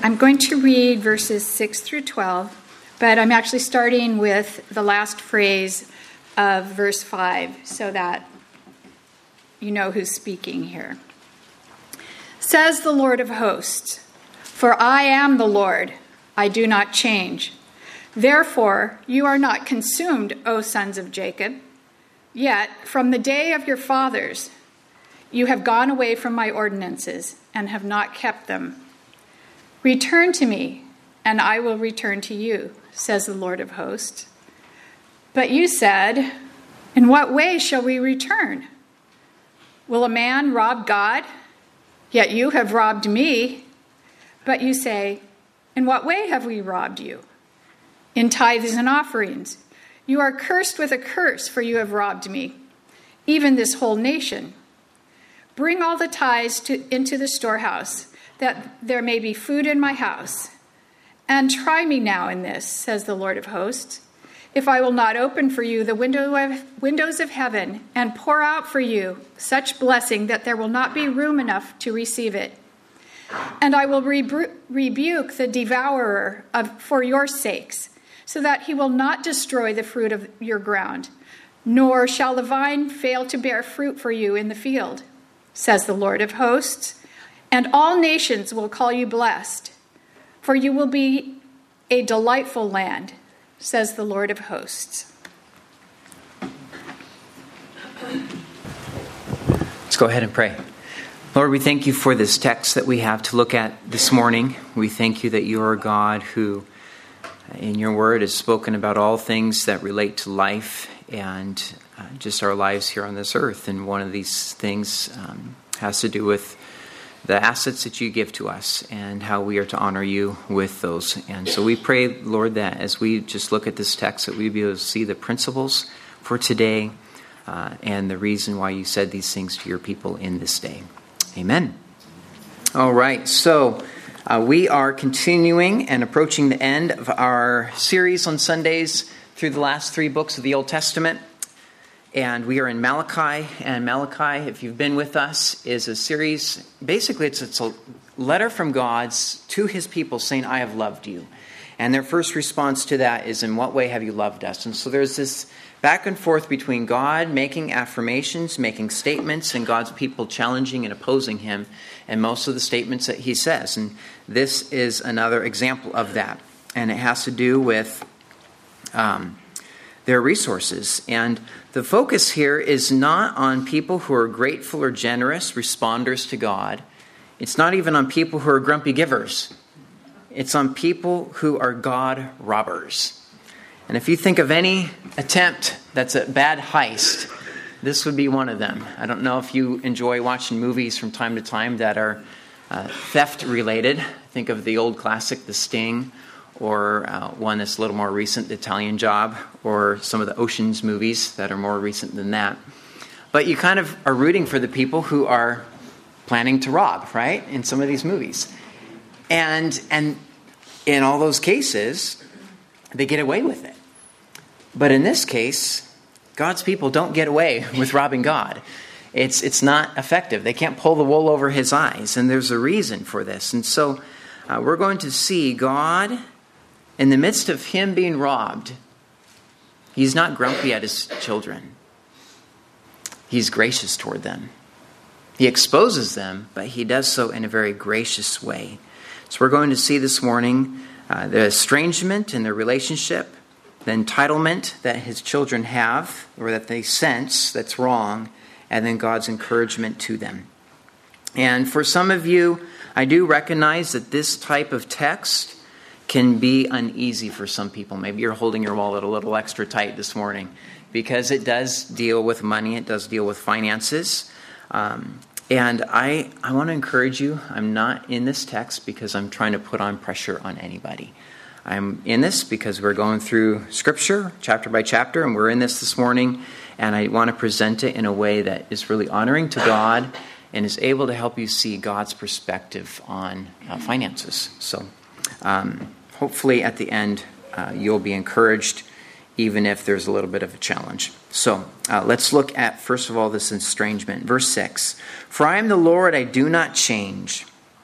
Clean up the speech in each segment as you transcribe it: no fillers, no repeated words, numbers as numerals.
I'm going to read verses 6 through 12, but I'm actually starting with the last phrase of verse 5 so that you know who's speaking here. Says the Lord of hosts, "For I am the Lord, I do not change. Therefore you are not consumed, O sons of Jacob. Yet from the day of your fathers you have gone away from my ordinances and have not kept them. Return to me, and I will return to you, says the Lord of hosts. But you said, in what way shall we return? Will a man rob God? Yet you have robbed me. But you say, in what way have we robbed you? In tithes and offerings. You are cursed with a curse, for you have robbed me, even this whole nation. Bring all the tithes into the storehouse, that there may be food in my house. And try me now in this, says the Lord of hosts, if I will not open for you the windows of heaven and pour out for you such blessing that there will not be room enough to receive it. And I will rebuke the devourer for your sakes, so that he will not destroy the fruit of your ground, nor shall the vine fail to bear fruit for you in the field, says the Lord of hosts. And all nations will call you blessed, for you will be a delightful land, says the Lord of hosts." Let's go ahead and pray. Lord, we thank you for this text that we have to look at this morning. We thank you that you are a God who, in your word, has spoken about all things that relate to life and just our lives here on this earth. And one of these things has to do with the assets that you give to us and how we are to honor you with those. And so we pray, Lord, that as we just look at this text, that we be able to see the principles for today and the reason why you said these things to your people in this day. Amen. All right, so we are continuing and approaching the end of our series on Sundays through the last 3 books of the Old Testament. And we are in Malachi. And Malachi, if you've been with us, is a series. Basically, it's a letter from God to his people saying, I have loved you. And their first response to that is, in what way have you loved us? And so there's this back and forth between God making affirmations, making statements, and God's people challenging and opposing him and most of the statements that he says. And this is another example of that. And it has to do with their resources. And the focus here is not on people who are grateful or generous responders to God. It's not even on people who are grumpy givers. It's on people who are God robbers. And if you think of any attempt that's a bad heist, this would be one of them. I don't know if you enjoy watching movies from time to time that are theft related. Think of the old classic, The Sting, or one that's a little more recent, The Italian Job, or some of the Ocean's movies that are more recent than that. But you kind of are rooting for the people who are planning to rob, right, in some of these movies. And in all those cases, they get away with it. But in this case, God's people don't get away with robbing God. It's not effective. They can't pull the wool over his eyes, and there's a reason for this. And so we're going to see God, in the midst of him being robbed, he's not grumpy at his children. He's gracious toward them. He exposes them, but he does so in a very gracious way. So we're going to see this morning the estrangement in their relationship, the entitlement that his children have, or that they sense that's wrong, and then God's encouragement to them. And for some of you, I do recognize that this type of text can be uneasy for some people. Maybe you're holding your wallet a little extra tight this morning because it does deal with money. It does deal with finances. And I want to encourage you, I'm not in this text because I'm trying to put on pressure on anybody. I'm in this because we're going through Scripture, chapter by chapter, and we're in this morning, and I want to present it in a way that is really honoring to God and is able to help you see God's perspective on finances. So hopefully at the end you'll be encouraged, even if there's a little bit of a challenge. So let's look at, first of all, this estrangement. Verse 6, "For I am the Lord, I do not change.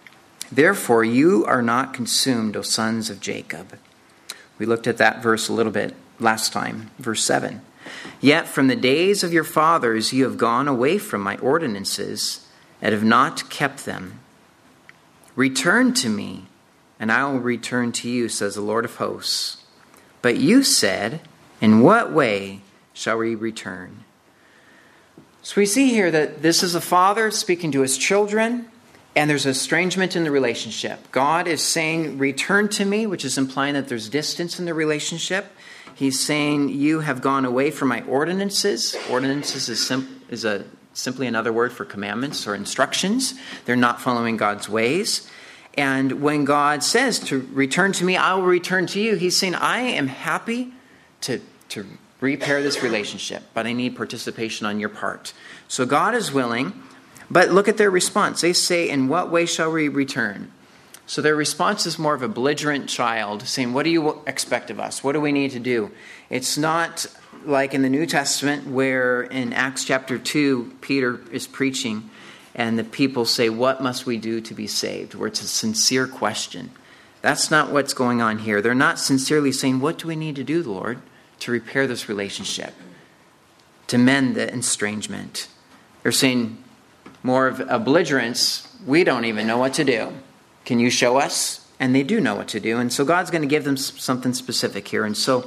Therefore, you are not consumed, O sons of Jacob. We looked at that verse a little bit last time, verse 7. Yet from the days of your fathers you have gone away from my ordinances and have not kept them. Return to me, and I will return to you, says the Lord of hosts. But you said, in what way shall we return? So we see here that this is a father speaking to his children, and there's estrangement in the relationship. God is saying, return to me, which is implying that there's distance in the relationship. He's saying, you have gone away from my ordinances. Ordinances is simply another word for commandments or instructions. They're not following God's ways. And when God says to return to me, I will return to you, he's saying, I am happy to repair this relationship, but I need participation on your part. So God is willing, but look at their response. They say, in what way shall we return? So their response is more of a belligerent child saying, what do you expect of us? What do we need to do? It's not like in the New Testament where in Acts chapter 2, Peter is preaching and the people say, what must we do to be saved? Where it's a sincere question. That's not what's going on here. They're not sincerely saying, what do we need to do, Lord, to repair this relationship, to mend the estrangement? They're saying more of a belligerence. We don't even know what to do. Can you show us? And they do know what to do. And so God's going to give them something specific here. And so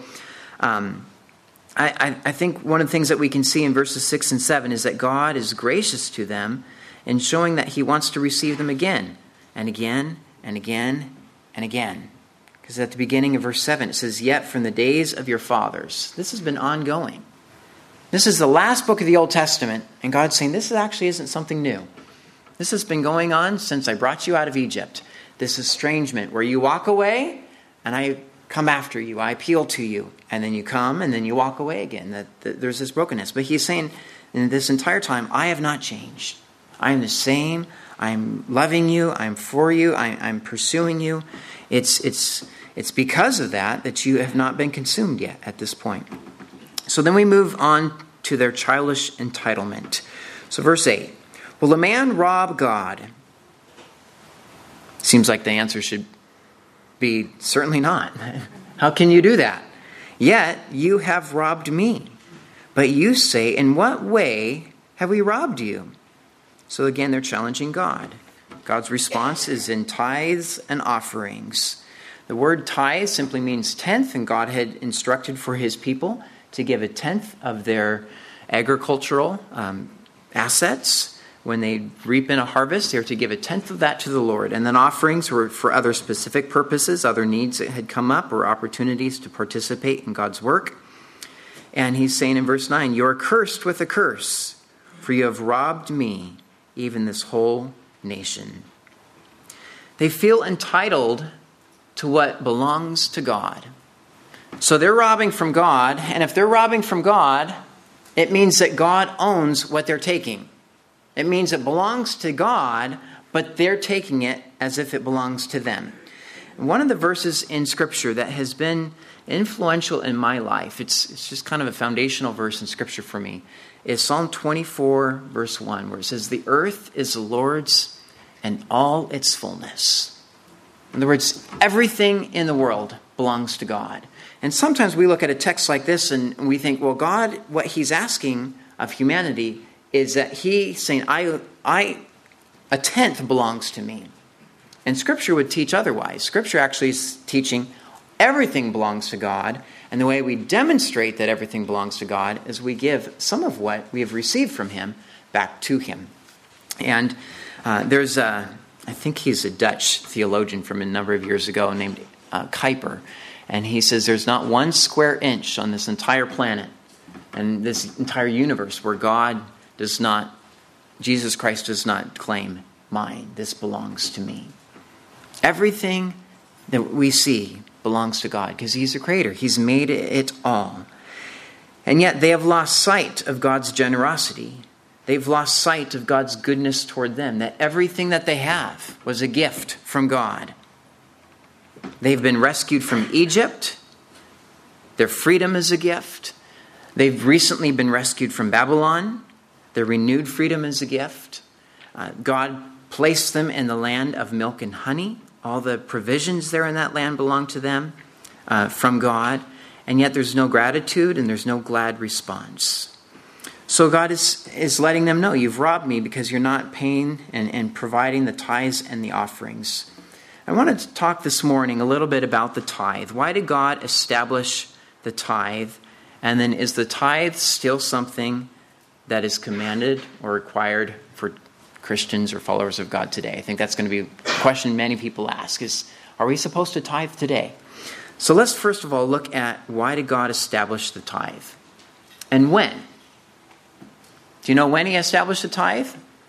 I think one of the things that we can see in verses 6 and 7 is that God is gracious to them in showing that he wants to receive them again and again and again and again. Because at the beginning of verse 7, it says, yet from the days of your fathers. This has been ongoing. This is the last book of the Old Testament, and God's saying, this actually isn't something new. This has been going on since I brought you out of Egypt. This estrangement where you walk away, and I come after you. I appeal to you, and then you come, and then you walk away again. That there's this brokenness. But he's saying, in this entire time, I have not changed. I am the same. I'm loving you. I'm for you. I'm pursuing you. It's because of that you have not been consumed yet at this point. So then we move on to their childish entitlement. So verse 8. Will a man rob God? Seems like the answer should be certainly not. How can you do that? Yet you have robbed me. But you say, in what way have we robbed you? So again, they're challenging God. God's response is in tithes and offerings. The word tithe simply means tenth, and God had instructed for his people to give a tenth of their agricultural assets. When they reap in a harvest, they are to give a tenth of that to the Lord. And then offerings were for other specific purposes, other needs that had come up, or opportunities to participate in God's work. And he's saying in verse 9, you are cursed with a curse, for you have robbed me, even this whole nation. They feel entitled to what belongs to God. So they're robbing from God, and if they're robbing from God, it means that God owns what they're taking. It means it belongs to God, but they're taking it as if it belongs to them. One of the verses in Scripture that has been influential in my life, it's just kind of a foundational verse in Scripture for me, is Psalm 24, verse 1, where it says, the earth is the Lord's and all its fullness. In other words, everything in the world belongs to God. And sometimes we look at a text like this and we think, well, God, what he's asking of humanity is that he's saying, a tenth belongs to me. And Scripture would teach otherwise. Scripture actually is teaching everything belongs to God. And the way we demonstrate that everything belongs to God is we give some of what we have received from him back to him. And there's I think he's a Dutch theologian from a number of years ago named Kuyper. And he says there's not one square inch on this entire planet and this entire universe where Jesus Christ does not claim mine. This belongs to me. Everything that we see belongs to God because he's the creator. He's made it all. And yet they have lost sight of God's generosity. They've lost sight of God's goodness toward them, that everything that they have was a gift from God. They've been rescued from Egypt. Their freedom is a gift. They've recently been rescued from Babylon. Their renewed freedom is a gift. God placed them in the land of milk and honey. All the provisions there in that land belong to them from God. And yet there's no gratitude and there's no glad response. So God is letting them know, you've robbed me because you're not paying and providing the tithes and the offerings. I wanted to talk this morning a little bit about the tithe. Why did God establish the tithe? And then is the tithe still something that is commanded or required for Christians or followers of God today? I think that's going to be a question many people ask is, are we supposed to tithe today? So let's first of all look at why did God establish the tithe? And when? Do you know when he established the tithe?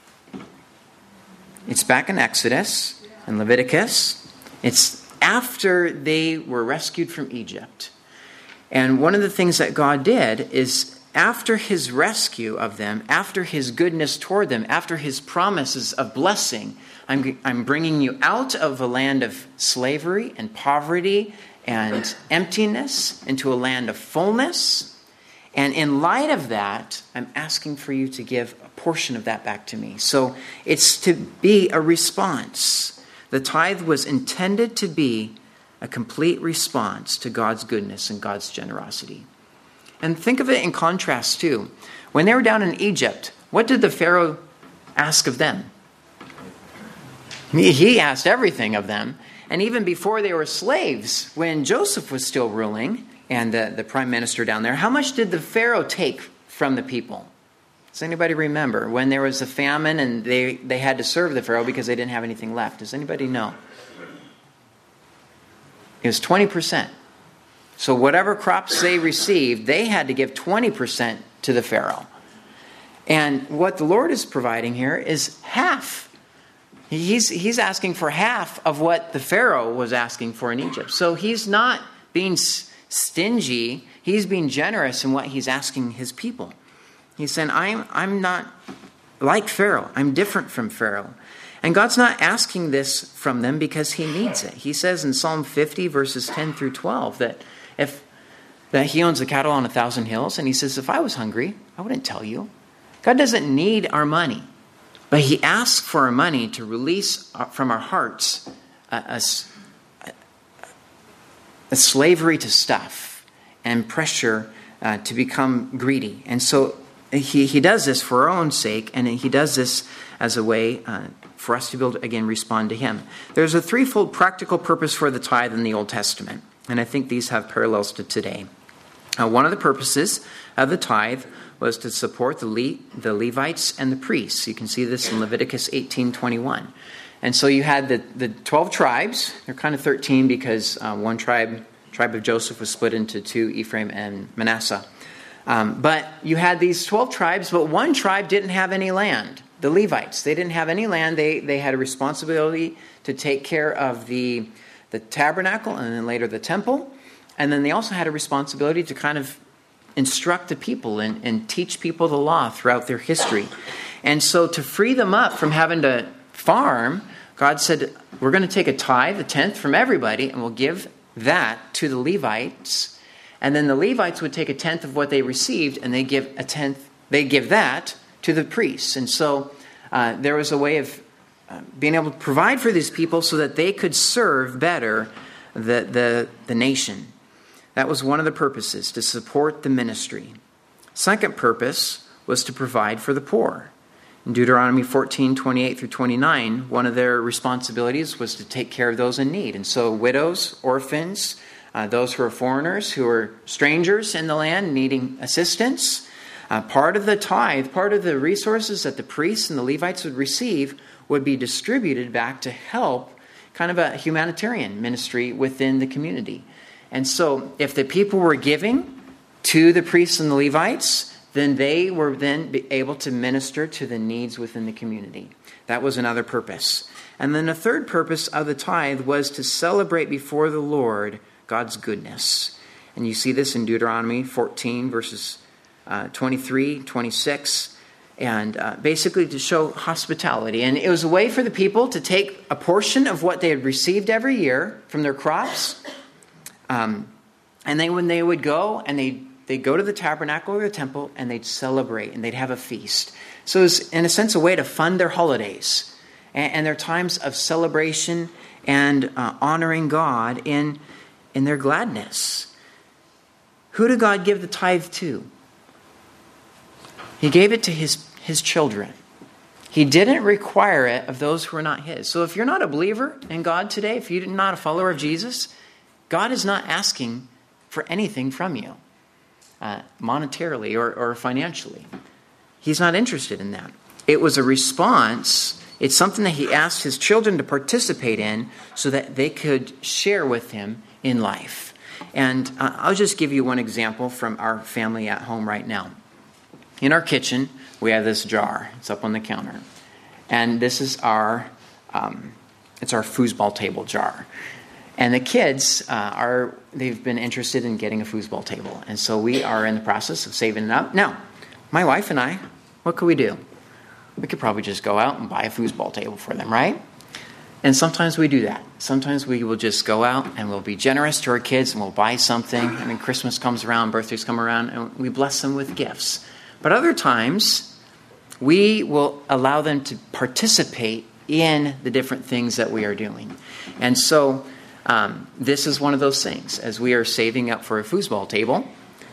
It's back in Exodus and Leviticus. It's after they were rescued from Egypt. And one of the things that God did is after his rescue of them, after his goodness toward them, after his promises of blessing, I'm bringing you out of a land of slavery and poverty and emptiness into a land of fullness. And in light of that, I'm asking for you to give a portion of that back to me. So it's to be a response. The tithe was intended to be a complete response to God's goodness and God's generosity. And think of it in contrast too. When they were down in Egypt, what did the Pharaoh ask of them? He asked everything of them. And even before they were slaves, when Joseph was still ruling, and the prime minister down there, how much did the Pharaoh take from the people? Does anybody remember when there was a famine and they had to serve the Pharaoh because they didn't have anything left? Does anybody know? It was 20%. So whatever crops they received, they had to give 20% to the Pharaoh. And what the Lord is providing here is half. He's asking for half of what the Pharaoh was asking for in Egypt. So he's not being stingy. He's being generous in what he's asking his people. He's saying, I'm not like Pharaoh. I'm different from Pharaoh. And God's not asking this from them because he needs it. He says in Psalm 50, verses 10 through 12, that he owns the cattle on 1,000 hills. And he says, if I was hungry, I wouldn't tell you. God doesn't need our money. But he asks for our money to release from our hearts a slavery to stuff and pressure to become greedy. And so he does this for our own sake, and he does this as a way for us to be able to, again, respond to him. There's a threefold practical purpose for the tithe in the Old Testament, and I think these have parallels to today. One of the purposes of the tithe was to support the Levites and the priests. You can see this in Leviticus 18:21. And so you had the 12 tribes. They're kind of 13 because one tribe of Joseph was split into two, Ephraim and Manasseh. But you had these 12 tribes, but one tribe didn't have any land. The Levites, they didn't have any land. They had a responsibility to take care of the tabernacle and then later the temple. And then they also had a responsibility to kind of instruct the people and teach people the law throughout their history. And so to free them up from having to farm, God said, we're going to take a tithe, a tenth from everybody, and we'll give that to the Levites. And then the Levites would take a tenth of what they received, and they give that to the priests. And so there was a way of being able to provide for these people so that they could serve better the nation. That was one of the purposes, to support the ministry. Second purpose was to provide for the poor. In Deuteronomy 14:28 through 29, one of their responsibilities was to take care of those in need. And so widows, orphans, those who are foreigners, who are strangers in the land needing assistance, part of the tithe, part of the resources that the priests and the Levites would receive would be distributed back to help kind of a humanitarian ministry within the community. And so if the people were giving to the priests and the Levites, then they were then able to minister to the needs within the community. That was another purpose. And then a third purpose of the tithe was to celebrate before the Lord God's goodness. And you see this in Deuteronomy 14, verses 23, 26, and basically to show hospitality. And it was a way for the people to take a portion of what they had received every year from their crops. And then when they would go and they'd go to the tabernacle or the temple and they'd celebrate and they'd have a feast. So it was, in a sense, a way to fund their holidays and they're times of celebration and honoring God in their gladness. Who did God give the tithe to? He gave it to his children. He didn't require it of those who are not his. So if you're not a believer in God today, if you're not a follower of Jesus, God is not asking for anything from you, monetarily or financially. He's not interested in that. It was a response. It's something that he asked his children to participate in so that they could share with him in life. And I'll just give you one example from our family at home right now. In our kitchen, we have this jar. It's up on the counter. And this is it's our foosball table jar. And the kids they've been interested in getting a foosball table. And so we are in the process of saving it up. Now, my wife and I, what could we do? We could probably just go out and buy a foosball table for them, right? And sometimes we do that. Sometimes we will just go out and we'll be generous to our kids and we'll buy something. I mean, Christmas comes around, birthdays come around, and we bless them with gifts. But other times, we will allow them to participate in the different things that we are doing. And so this is one of those things. As we are saving up for a foosball table,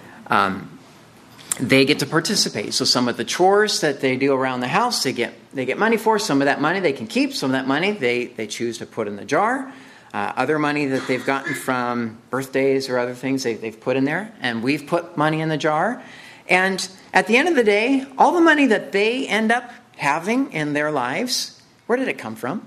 they get to participate. So some of the chores that they do around the house, they get money for. Some of that money they can keep. Some of that money they choose to put in the jar. Other money that they've gotten from birthdays or other things they've put in there. And we've put money in the jar. And at the end of the day, all the money that they end up having in their lives, where did it come from?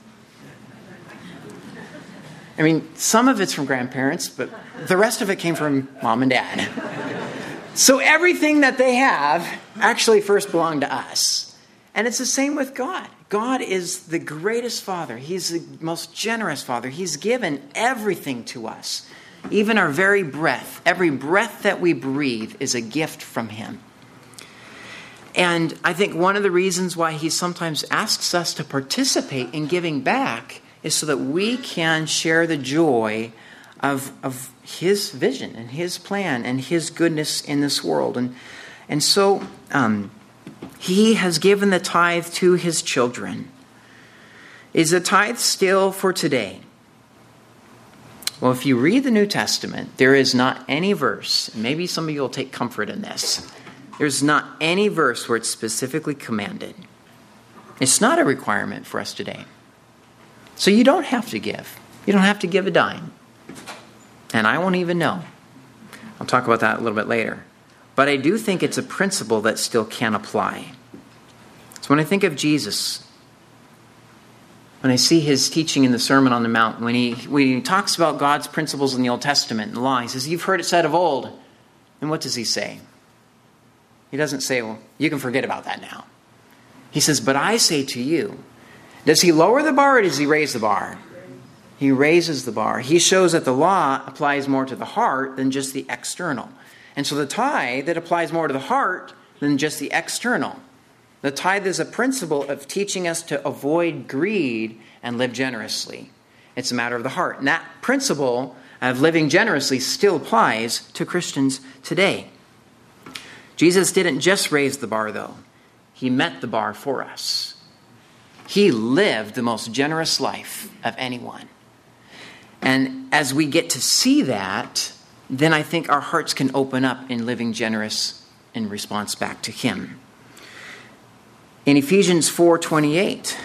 I mean, some of it's from grandparents, but the rest of it came from mom and dad. So everything that they have actually first belonged to us. And it's the same with God. God is the greatest Father. He's the most generous Father. He's given everything to us. Even our very breath. Every breath that we breathe is a gift from Him. And I think one of the reasons why He sometimes asks us to participate in giving back is so that we can share the joy of His vision and His plan and His goodness in this world. And so He has given the tithe to His children. Is the tithe still for today? Well, if you read the New Testament, there is not any verse, and maybe some of you will take comfort in this, there's not any verse where it's specifically commanded. It's not a requirement for us today. So you don't have to give. You don't have to give a dime. And I won't even know. I'll talk about that a little bit later. But I do think it's a principle that still can apply. So when I think of Jesus, when I see His teaching in the Sermon on the Mount, when he talks about God's principles in the Old Testament and the law, He says, "You've heard it said of old." And what does He say? He doesn't say, "Well, you can forget about that now." He says, "But I say to you." Does He lower the bar or does He raise the bar? He raises the bar. He shows that the law applies more to the heart than just the external. And so the tithe, that applies more to the heart than just the external. The tithe is a principle of teaching us to avoid greed and live generously. It's a matter of the heart. And that principle of living generously still applies to Christians today. Jesus didn't just raise the bar, though. He met the bar for us. He lived the most generous life of anyone. And as we get to see that, then I think our hearts can open up in living generous in response back to Him. In Ephesians 4:28,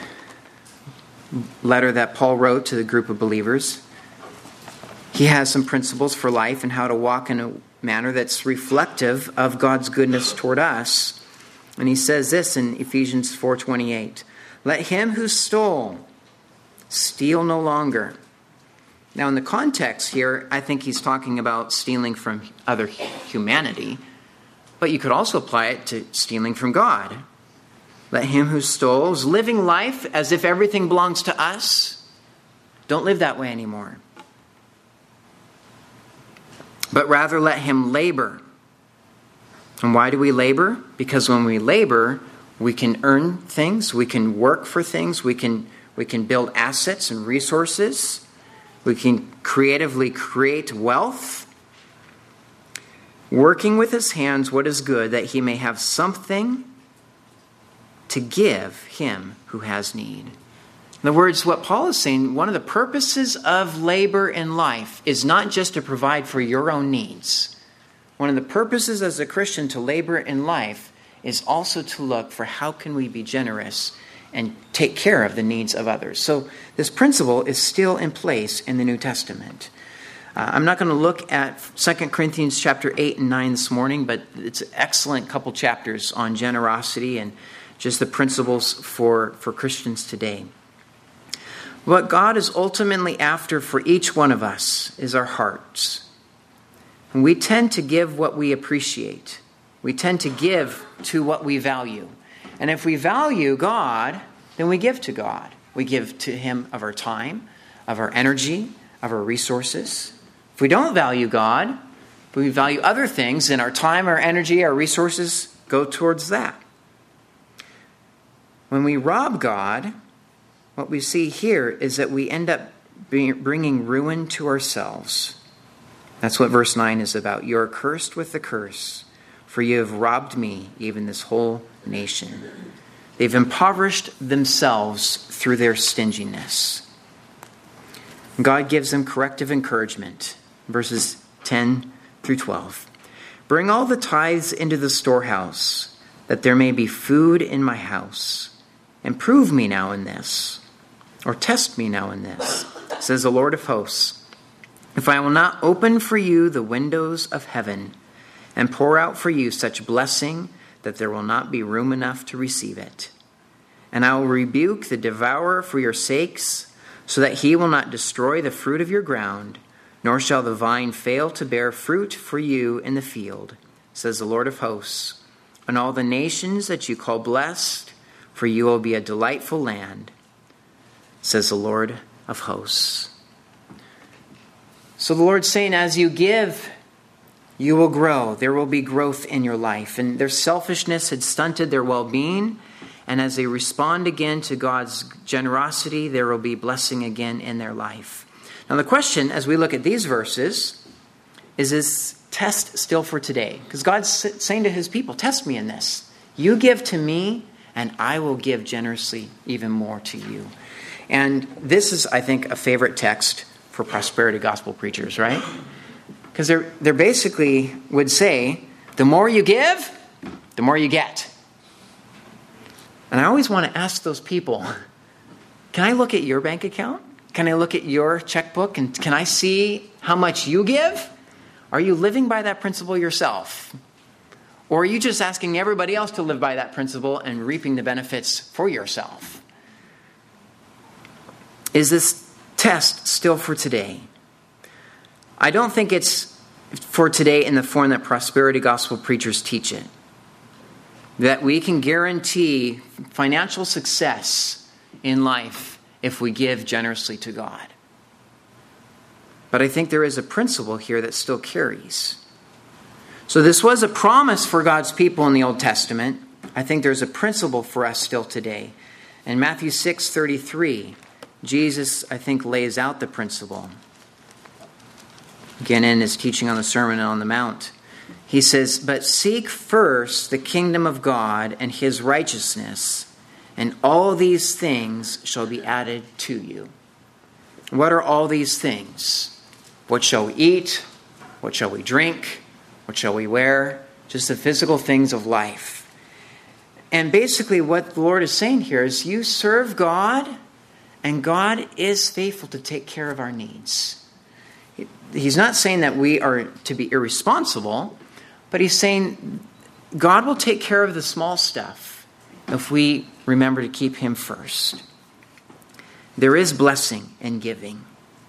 letter that Paul wrote to the group of believers, he has some principles for life and how to walk in a manner that's reflective of God's goodness toward us. And he says this in Ephesians 4:28, "Let him who stole steal no longer." Now, in the context here, I think he's talking about stealing from other humanity, but you could also apply it to stealing from God. Let him who stole is living life as if everything belongs to us. Don't live that way anymore. But rather let him labor. And why do we labor? Because when we labor, we can earn things, we can work for things, we can build assets and resources, we can creatively create wealth, working with his hands what is good, that he may have something to give him who has need. In other words, what Paul is saying, one of the purposes of labor in life is not just to provide for your own needs. One of the purposes as a Christian to labor in life is also to look for how can we be generous and take care of the needs of others. So this principle is still in place in the New Testament. I'm not going to look at 2 Corinthians chapter 8 and 9 this morning, but it's an excellent couple chapters on generosity and just the principles for Christians today. What God is ultimately after for each one of us is our hearts. And we tend to give what we appreciate. We tend to give to what we value. And if we value God, then we give to God. We give to Him of our time, of our energy, of our resources. If we don't value God, if we value other things, then our time, our energy, our resources go towards that. When we rob God, what we see here is that we end up bringing ruin to ourselves. That's what verse 9 is about. You are cursed with the curse, for you have robbed me, even this whole nation. They've impoverished themselves through their stinginess. God gives them corrective encouragement. Verses 10 through 12. Bring all the tithes into the storehouse, that there may be food in my house. And prove me now in this, or test me now in this, says the Lord of hosts. If I will not open for you the windows of heaven and pour out for you such blessing that there will not be room enough to receive it. And I will rebuke the devourer for your sakes, so that he will not destroy the fruit of your ground, nor shall the vine fail to bear fruit for you in the field, says the Lord of hosts. And all the nations that you call blessed, for you will be a delightful land, says the Lord of hosts. So the Lord's saying, as you give, you will grow. There will be growth in your life. And their selfishness had stunted their well-being. And as they respond again to God's generosity, there will be blessing again in their life. Now the question, as we look at these verses, is this test still for today? Because God's saying to his people, test me in this. You give to me, and I will give generously even more to you. And this is, I think, a favorite text for prosperity gospel preachers, right? Because they're basically would say, the more you give, the more you get. And I always want to ask those people, can I look at your bank account? Can I look at your checkbook? And can I see how much you give? Are you living by that principle yourself? Or are you just asking everybody else to live by that principle and reaping the benefits for yourself? Is this test still for today? I don't think it's for today in the form that prosperity gospel preachers teach it. That we can guarantee financial success in life if we give generously to God. But I think there is a principle here that still carries. So this was a promise for God's people in the Old Testament. I think there's a principle for us still today. In Matthew 6:33, Jesus, I think, lays out the principle. Again, in his teaching on the Sermon on the Mount. He says, but seek first the kingdom of God and his righteousness, and all these things shall be added to you. What are all these things? What shall we eat? What shall we drink? What shall we wear? Just the physical things of life. And basically what the Lord is saying here is you serve God, and God is faithful to take care of our needs. He's not saying that we are to be irresponsible, but he's saying God will take care of the small stuff if we remember to keep him first. There is blessing in giving.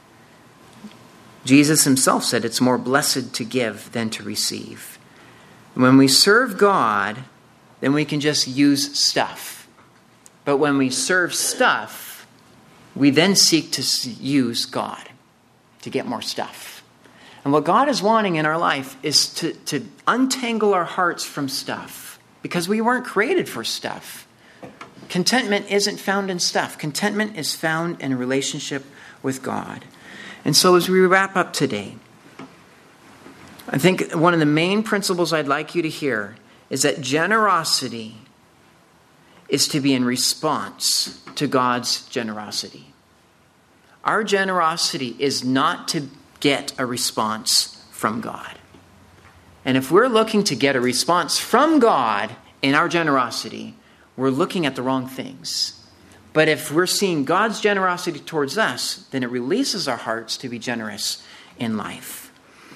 Jesus himself said it's more blessed to give than to receive. When we serve God, then we can just use stuff. But when we serve stuff, we then seek to use God to get more stuff. And what God is wanting in our life is to untangle our hearts from stuff, because we weren't created for stuff. Contentment isn't found in stuff. Contentment is found in a relationship with God. And so as we wrap up today, I think one of the main principles I'd like you to hear is that generosity is to be in response to God's generosity. Our generosity is not to get a response from God. And if we're looking to get a response from God in our generosity, we're looking at the wrong things. But if we're seeing God's generosity towards us, then it releases our hearts to be generous in life.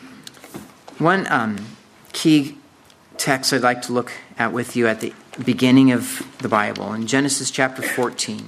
One key text I'd like to look at with you at the beginning of the Bible, in Genesis chapter 14.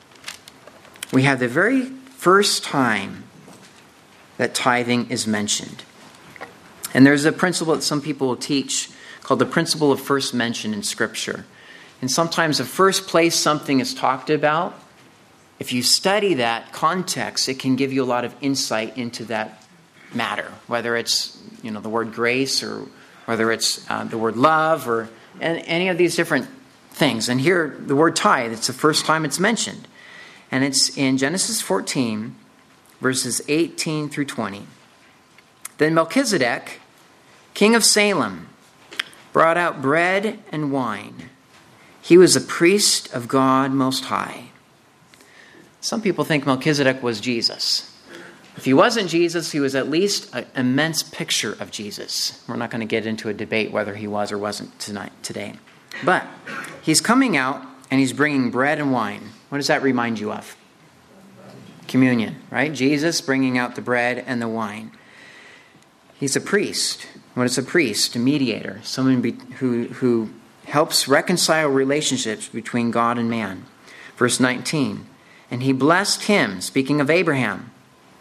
We have the very first time that tithing is mentioned. And there's a principle that some people will teach called the principle of first mention in Scripture. And sometimes the first place something is talked about, if you study that context, it can give you a lot of insight into that matter, whether it's the word grace or whether it's the word love or any of these different things. And here, the word tithe, it's the first time it's mentioned. And it's in Genesis 14, verses 18 through 20. Then Melchizedek, king of Salem, brought out bread and wine. He was a priest of God Most High. Some people think Melchizedek was Jesus. If he wasn't Jesus, he was at least an immense picture of Jesus. We're not going to get into a debate whether he was or wasn't today. But he's coming out and he's bringing bread and wine. What does that remind you of? Communion, right? Jesus bringing out the bread and the wine. He's a priest. What is a priest? A mediator. Someone who helps reconcile relationships between God and man. Verse 19. And he blessed him, speaking of Abraham.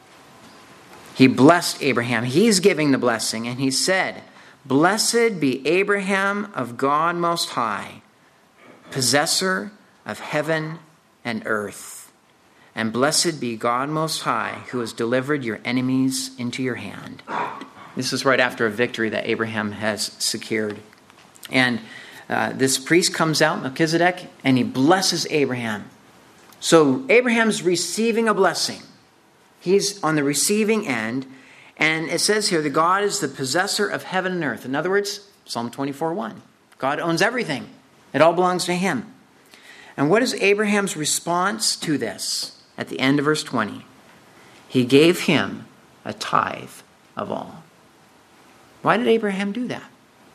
He blessed Abraham. He's giving the blessing. And he said, Blessed be Abraham of God Most High, possessor of heaven and earth. And blessed be God Most High, who has delivered your enemies into your hand. This is right after a victory that Abraham has secured. And this priest comes out, Melchizedek, and he blesses Abraham. So Abraham's receiving a blessing. He's on the receiving end. And it says here that God is the possessor of heaven and earth. In other words, Psalm 24:1. God owns everything. It all belongs to him. And what is Abraham's response to this? At the end of verse 20. He gave him a tithe of all. Why did Abraham do that?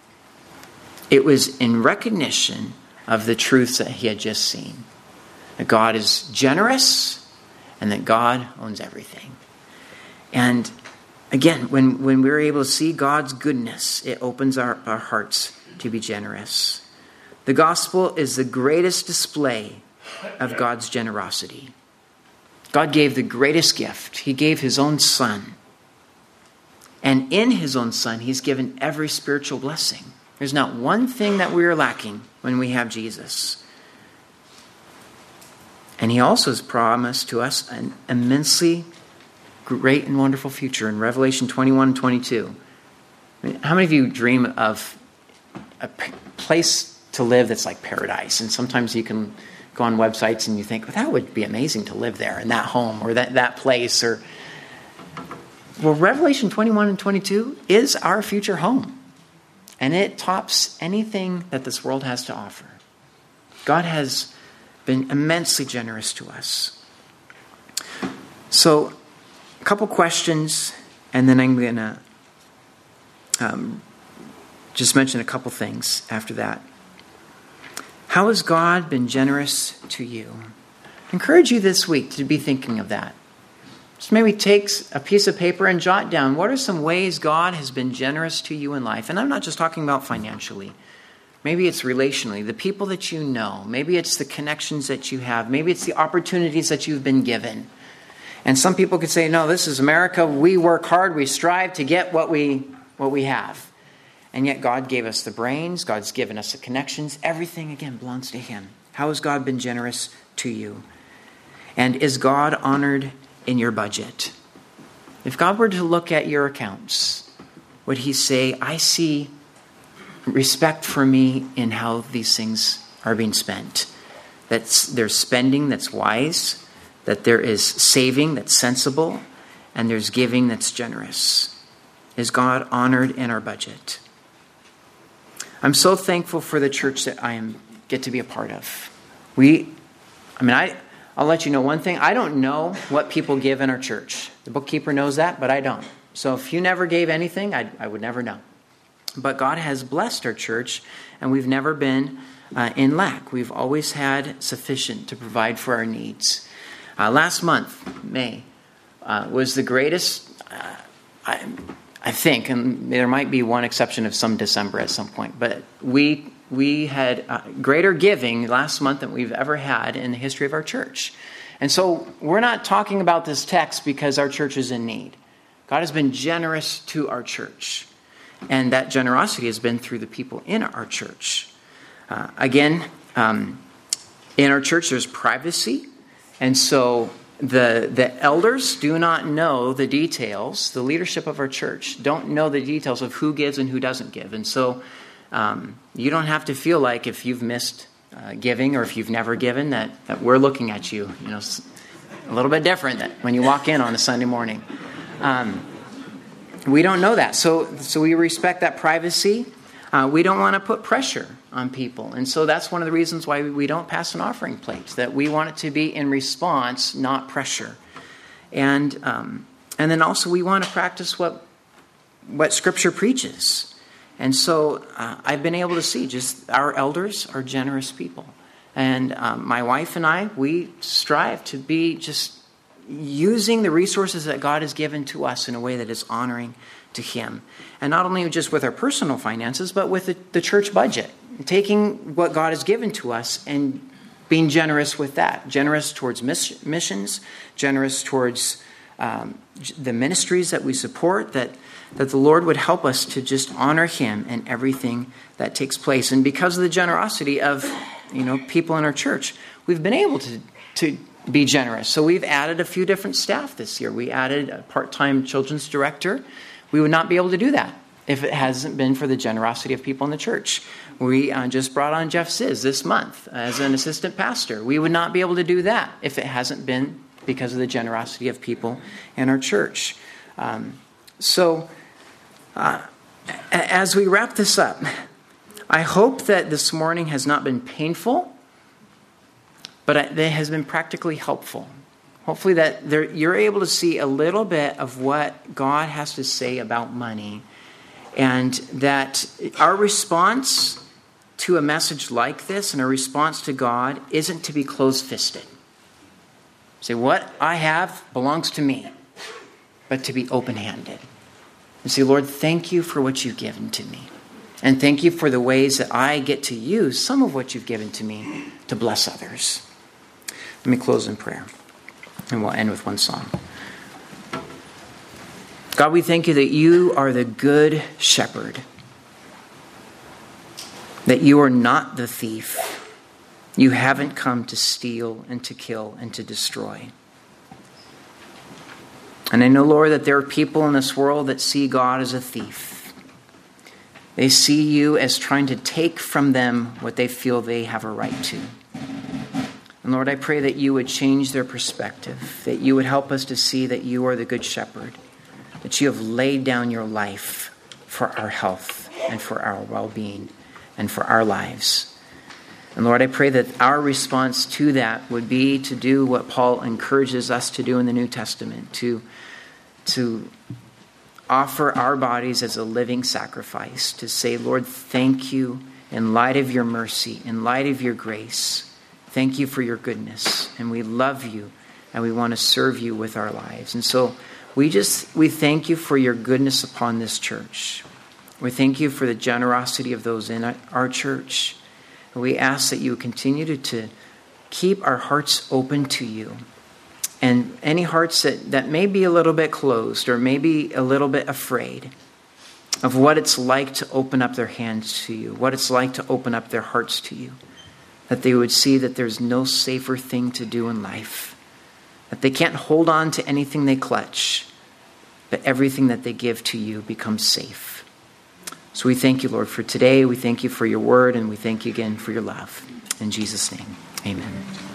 It was in recognition of the truths that he had just seen. That God is generous and that God owns everything. And again, when we're able to see God's goodness, it opens our hearts to be generous. The gospel is the greatest display of God's generosity. God gave the greatest gift. He gave his own Son. And in his own Son, he's given every spiritual blessing. There's not one thing that we are lacking when we have Jesus. And he also has promised to us an immensely great and wonderful future in Revelation 21 and 22. I mean, how many of you dream of a place to live that's like paradise? And sometimes you can go on websites and you think, well, that would be amazing to live there in that home or that place. Well, Revelation 21 and 22 is our future home. And it tops anything that this world has to offer. God has been immensely generous to us. So, a couple questions, and then I'm going to just mention a couple things after that. How has God been generous to you? I encourage you this week to be thinking of that. Just maybe take a piece of paper and jot down, what are some ways God has been generous to you in life? And I'm not just talking about financially. Maybe it's relationally, the people that you know. Maybe it's the connections that you have. Maybe it's the opportunities that you've been given. And some people could say, no, this is America. We work hard. We strive to get what we have. And yet God gave us the brains. God's given us the connections. Everything, again, belongs to him. How has God been generous to you? And is God honored in your budget? If God were to look at your accounts, would he say, I see respect for me in how these things are being spent? That there's spending that's wise, that there is saving that's sensible, and there's giving that's generous. Is God honored in our budget? I'm so thankful for the church that I get to be a part of. I'll let you know one thing. I don't know what people give in our church. The bookkeeper knows that, but I don't. So if you never gave anything, I would never know. But God has blessed our church, and we've never been in lack. We've always had sufficient to provide for our needs. Last month, May, was the greatest, I think, and there might be one exception of some December at some point, but we had greater giving last month than we've ever had in the history of our church. And so we're not talking about this text because our church is in need. God has been generous to our church. And that generosity has been through the people in our church. In our church, there's privacy. And so the elders do not know the details. The leadership of our church don't know the details of who gives and who doesn't give. And so you don't have to feel like if you've missed giving or if you've never given that we're looking at you. You know, a little bit different than when you walk in on a Sunday morning. We don't know that. So we respect that privacy. We don't want to put pressure on people. And so that's one of the reasons why we don't pass an offering plate, that we want it to be in response, not pressure. And then also we want to practice what Scripture preaches. And so I've been able to see just our elders are generous people. And my wife and I, we strive to be just using the resources that God has given to us in a way that is honoring to Him. And not only just with our personal finances, but with the church budget. Taking what God has given to us and being generous with that. Generous towards missions, generous towards the ministries that we support, that the Lord would help us to just honor Him in everything that takes place. And because of the generosity of people in our church, we've been able to be generous. So we've added a few different staff this year. We added a part-time children's director. We would not be able to do that if it hasn't been for the generosity of people in the church. We just brought on Jeff Ziz this month as an assistant pastor. We would not be able to do that if it hasn't been because of the generosity of people in our church. As we wrap this up, I hope that this morning has not been painful, but it has been practically helpful. Hopefully that you're able to see a little bit of what God has to say about money, and that our response to a message like this and our response to God isn't to be closed-fisted. Say, what I have belongs to me, but to be open-handed. And say, Lord, thank you for what you've given to me. And thank you for the ways that I get to use some of what you've given to me to bless others. Let me close in prayer, and we'll end with one song. God, we thank you that you are the good shepherd, that you are not the thief. You haven't come to steal and to kill and to destroy. And I know, Lord, that there are people in this world that see God as a thief. They see you as trying to take from them what they feel they have a right to. And Lord, I pray that you would change their perspective, that you would help us to see that you are the good shepherd, that you have laid down your life for our health and for our well-being and for our lives. And Lord, I pray that our response to that would be to do what Paul encourages us to do in the New Testament, to offer our bodies as a living sacrifice, to say, Lord, thank you in light of your mercy, in light of your grace. Thank you for your goodness, and we love you, and we want to serve you with our lives. And so we thank you for your goodness upon this church. We thank you for the generosity of those in our church. And we ask that you continue to keep our hearts open to you. And any hearts that may be a little bit closed or maybe a little bit afraid of what it's like to open up their hands to you, what it's like to open up their hearts to you, that they would see that there's no safer thing to do in life, that they can't hold on to anything they clutch, but everything that they give to you becomes safe. So we thank you, Lord, for today. We thank you for your word, and we thank you again for your love. In Jesus' name, amen.